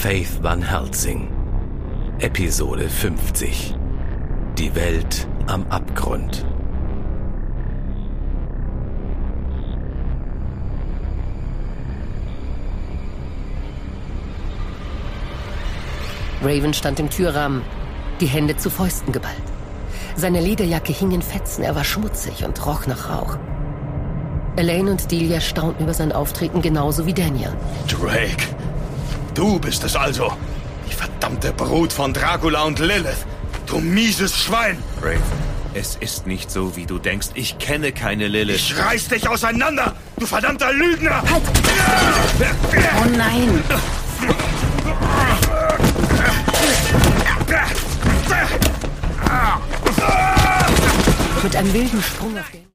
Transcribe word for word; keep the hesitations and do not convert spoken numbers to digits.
Faith Van Helsing. Episode fünfzig. Die Welt am Abgrund. Raven stand im Türrahmen, die Hände zu Fäusten geballt. Seine Lederjacke hing in Fetzen, er war schmutzig und roch nach Rauch. Elaine und Delia staunten über sein Auftreten genauso wie Daniel. Drake, du bist es also. Die verdammte Brut von Dracula und Lilith. Du mieses Schwein. Raven, es ist nicht so, wie du denkst. Ich kenne keine Lilith. Ich reiß dich auseinander, du verdammter Lügner. Halt! Oh nein! Mit einem wilden Sprung auf den